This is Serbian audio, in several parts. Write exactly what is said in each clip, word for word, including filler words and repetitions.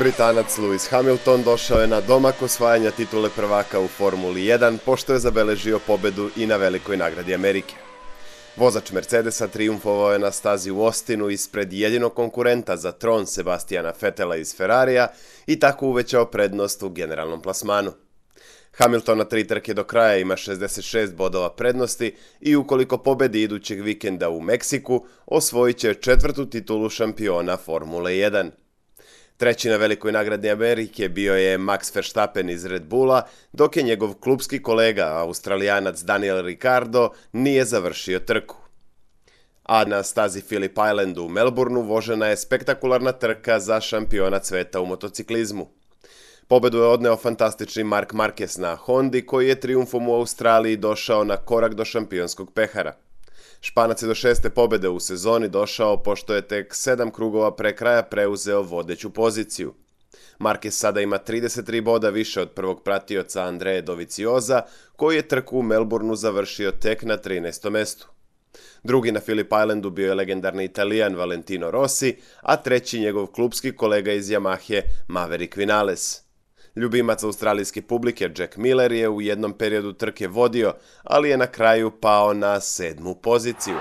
Britanac Lewis Hamilton došao je na domak osvajanja titule prvaka u Formuli jedan, pošto je zabeležio pobedu i na Velikoj nagradi Amerike. Vozač Mercedesa trijumfovao je na stazi u Austinu ispred jedinog konkurenta za tron Sebastiana Vettela iz Ferrarija i tako uvećao prednost u generalnom plasmanu. Hamilton na tri trke do kraja ima šezdeset šest bodova prednosti i ukoliko pobedi idućeg vikenda u Meksiku, osvojit će četvrtu titulu šampiona Formule jedan. Treći na Velikoj nagradi Amerike bio je Max Verstappen iz Red Bulla, dok je njegov klupski kolega, Australijanac Daniel Ricciardo, nije završio trku. A na stazi Phillip Island u Melbourneu vožena je spektakularna trka za šampiona sveta u motociklizmu. Pobedu je odneo fantastični Marc Marquez na Hondi, koji je trijumfom u Australiji došao na korak do šampionskog pehara. Španac je do šeste pobede u sezoni došao pošto je tek sedam krugova pre kraja preuzeo vodeću poziciju. Marquez sada ima trideset tri boda više od prvog pratioca Andreja Doviziosa, koji je trku u Melbourneu završio tek na trinaestom mestu. Drugi na Phillip Islandu bio je legendarni Italijan Valentino Rossi, a treći njegov klupski kolega iz Yamahe Maverick Vinales. Ljubimac australijske publike Jack Miller je u jednom periodu trke vodio, ali je na kraju pao na sedmu poziciju.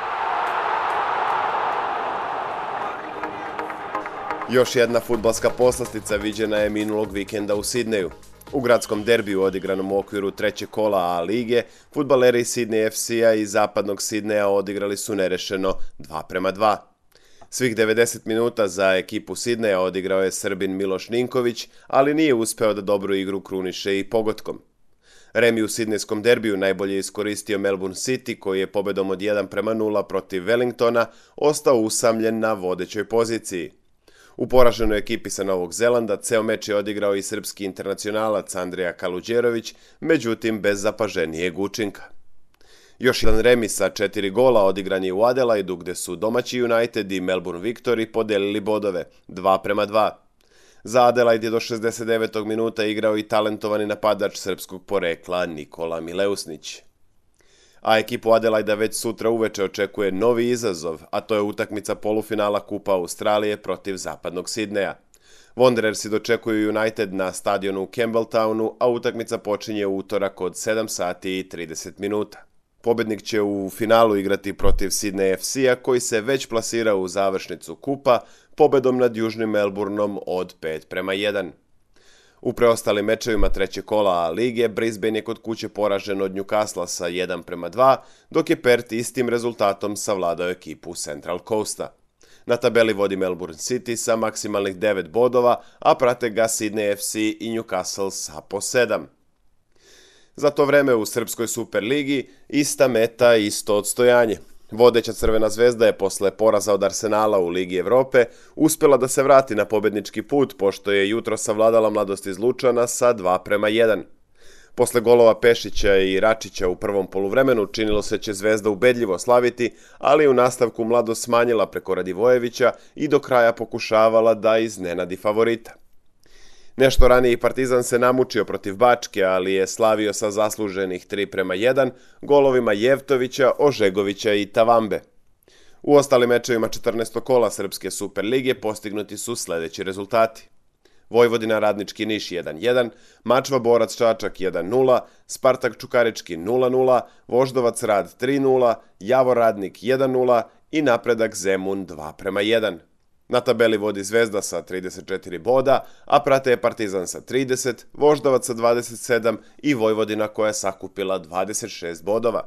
Još jedna fudbalska poslastica viđena je minulog vikenda u Sidneju. U gradskom derbiju odigranom u okviru trećeg kola A lige, fudbaleri Sydney F C-a i zapadnog Sidneja odigrali su nerešeno dva prema dva. Svih devedeset minuta za ekipu Sidneja odigrao je Srbin Miloš Ninković, ali nije uspeo da dobru igru kruniše i pogotkom. Remi u sidnejskom derbiju najbolje iskoristio Melbourne City, koji je pobedom od jedan prema nula protiv Wellingtona ostao usamljen na vodećoj poziciji. U poraženoj ekipi sa Novog Zelanda ceo meč je odigrao i srpski internacionalac Andrija Kaluđerović, međutim bez zapaženijeg učinka. Još jedan remi sa četiri gola odigran je u Adelaidu, gde su domaći United i Melbourne Victory podelili bodove, dva prema dva. Za Adelaide je do šezdeset devetog minuta igrao i talentovani napadač srpskog porekla Nikola Mileusnić. A ekipu Adelaida već sutra uveče očekuje novi izazov, a to je utakmica polufinala Kupa Australije protiv zapadnog Sidneja. Wanderersi dočekuju United na stadionu u Campbelltownu, a utakmica počinje u utorak od sedam sati i trideset minuta. Pobednik će u finalu igrati protiv Sydney F C-a, koji se već plasirao u završnicu kupa pobedom nad Južnim Melbourneom od pet prema jedan. U preostalim mečevima trećeg kola A lige, Brisbane je kod kuće poražen od Newcastle sa jedan prema dva, dok je Perth istim rezultatom savladao ekipu Central Coasta. Na tabeli vodi Melbourne City sa maksimalnih devet bodova, a prate ga Sydney F C i Newcastle sa po sedam. Za to vreme u Srpskoj Superligi ista meta, isto odstojanje. Vodeća Crvena zvezda je posle poraza od Arsenala u Ligi Evrope uspela da se vrati na pobednički put, pošto je jutro savladala Mladost iz Lučana sa dva prema jedan. Posle golova Pešića i Račića u prvom poluvremenu činilo se će Zvezda ubedljivo slaviti, ali u nastavku Mladost smanjila preko Radivojevića i do kraja pokušavala da iznenadi favorita. Nešto ranije Partizan se namučio protiv Bačke, ali je slavio sa zasluženih tri prema jedan golovima Jevtovića, Ožegovića i Tavambe. U ostalim mečevima četrnaestog kola Srpske Superlige postignuti su sledeći rezultati. Vojvodina Radnički Niš jedan jedan, Mačva Borac Čačak jedan nula, Spartak Čukarički nula nula, Voždovac Rad tri nula, Javor Radnik jedan nula i Napredak Zemun dva prema jedan. Na tabeli vodi Zvezda sa trideset četiri boda, a prate je Partizan sa trideset, Voždovac sa dvadeset sedam i Vojvodina koja je sakupila dvadeset šest bodova.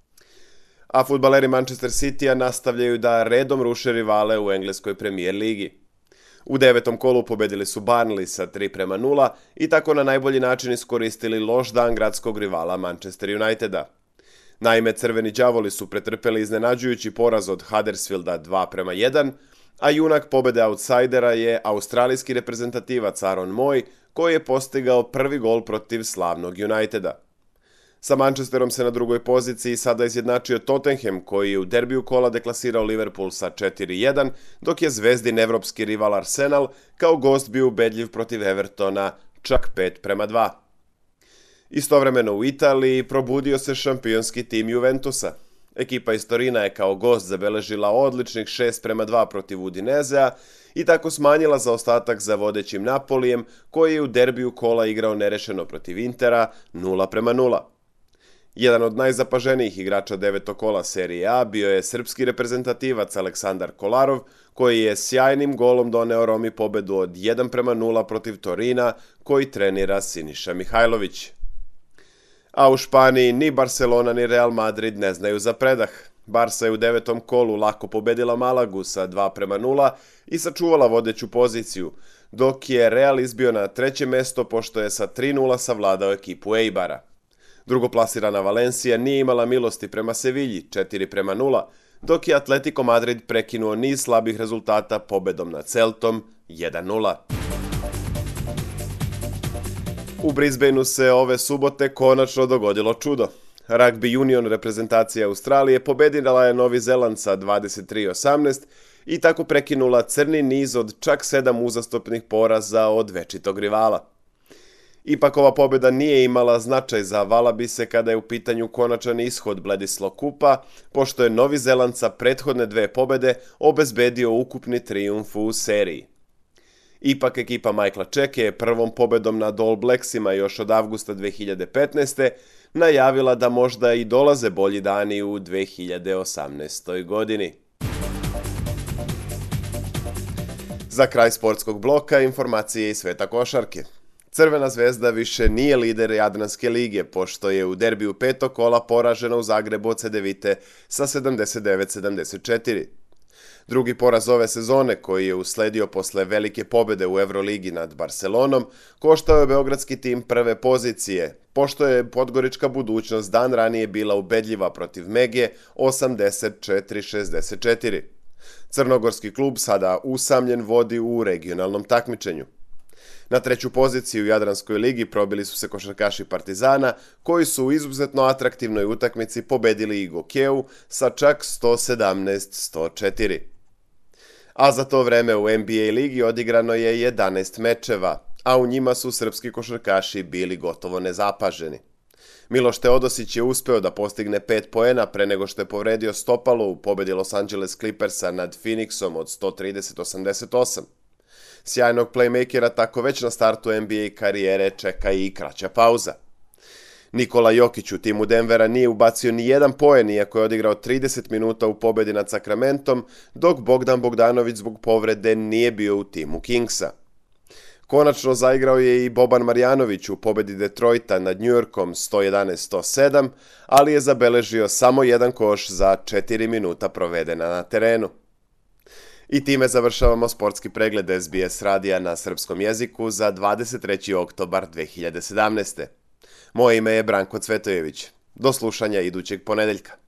A fudbaleri Manchester City-a nastavljaju da redom ruše rivale u engleskoj premijer ligi. U devetom kolu pobedili su Burnley sa tri prema nula i tako na najbolji način iskoristili loš dan gradskog rivala Manchester Uniteda. Naime, crveni đavoli su pretrpeli iznenađujući poraz od Huddersfielda dva prema jedan, a junak pobede outsidera je australijski reprezentativac Aaron Moy, koji je postigao prvi gol protiv slavnog Uniteda. Sa Manchesterom se na drugoj poziciji sada izjednačio Tottenham, koji je u derbiju kola deklasirao Liverpool sa četiri jedan, dok je zvezdin evropski rival Arsenal kao gost bio ubedljiv protiv Evertona čak pet prema dva. Istovremeno u Italiji probudio se šampionski tim Juventusa. Ekipa iz Torina je kao gost zabeležila odličnih šest prema dva protiv Udinezea i tako smanjila zaostatak za vodećim Napolijem, koji je u derbiju kola igrao nerešeno protiv Intera nula prema nula. Jedan od najzapaženijih igrača devetog kola Serije A bio je srpski reprezentativac Aleksandar Kolarov, koji je sjajnim golom doneo Romi pobedu od jedan prema nula protiv Torina, koji trenira Siniša Mihajlović. A u Španiji ni Barcelona ni Real Madrid ne znaju za predah. Barsa je u devetom kolu lako pobedila Malagu sa dva prema nula i sačuvala vodeću poziciju, dok je Real izbio na treće mesto pošto je sa tri nula savladao ekipu Eibara. Drugoplasirana Valencija nije imala milosti prema Sevilji četiri prema nula, dok je Atletico Madrid prekinuo niz slabih rezultata pobedom nad Celtom jedan nula. U Brisbaneu se ove subote konačno dogodilo čudo. Rugby Union reprezentacija Australije pobedila je Novi Zeland sa dvadeset tri osamnaest i tako prekinula crni niz od čak sedam uzastopnih poraza od večitog rivala. Ipak ova pobjeda nije imala značaj za Valabise kada je u pitanju konačan ishod Bledisloe Kupa, pošto je Novi Zeland sa prethodne dve pobjede obezbedio ukupni trijumf u seriji. Ipak ekipa Michaela Cheke je prvom pobedom nad All Blacksima još od avgusta dve hiljade petnaeste. najavila da možda i dolaze bolji dani u dve hiljade osamnaestoj. godini. Za kraj sportskog bloka informacije iz sveta košarke. Crvena zvezda više nije lider Jadranske lige, pošto je u derbiju petog kola poražena u Zagrebu od Cedevite sa sedamdeset devet sedamdeset četiri. Drugi poraz ove sezone, koji je usledio posle velike pobjede u Euroligi nad Barcelonom, koštao je beogradski tim prve pozicije, pošto je podgorička budućnost dan ranije bila ubedljiva protiv Mege osamdeset četiri šezdeset četiri. Crnogorski klub sada usamljen vodi u regionalnom takmičenju. Na treću poziciju u Jadranskoj ligi probili su se košarkaši Partizana, koji su u izuzetno atraktivnoj utakmici pobedili i Gokeu sa čak sto sedamnaest sto četiri. A za to vreme u N B A ligi odigrano je jedanaest mečeva, a u njima su srpski košarkaši bili gotovo nezapaženi. Miloš Teodosić je uspeo da postigne pet poena pre nego što je povredio stopalo u pobedi Los Angeles Clippersa nad Phoenixom od sto trideset osamdeset osam. Sjajnog playmakera tako već na startu N B A karijere čeka i kraća pauza. Nikola Jokić u timu Denvera nije ubacio ni jedan poen, iako je odigrao trideset minuta u pobedi nad Sacramentom, dok Bogdan Bogdanović zbog povrede nije bio u timu Kingsa. Konačno zaigrao je i Boban Marjanović u pobedi Detroita nad New Yorkom sto jedanaest sto sedam, ali je zabeležio samo jedan koš za četiri minuta provedena na terenu. I time završavamo sportski pregled S B S radija na srpskom jeziku za dvadeset treći oktobar dve hiljade sedamnaeste. Moje ime je Branko Cvetojević. Do slušanja idućeg ponedeljka.